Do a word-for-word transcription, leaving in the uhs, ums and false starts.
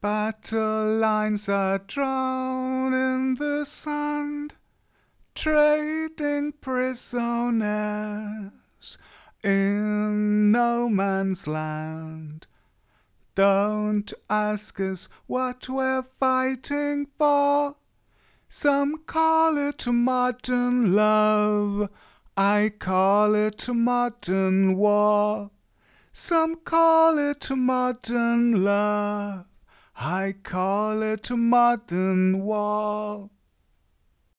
Battle lines are drawn in the sand, trading prisoners in no man's land. Don't ask us what we're fighting for. Some call it modern love, I call it modern war. Some call it modern love, I call it modern war.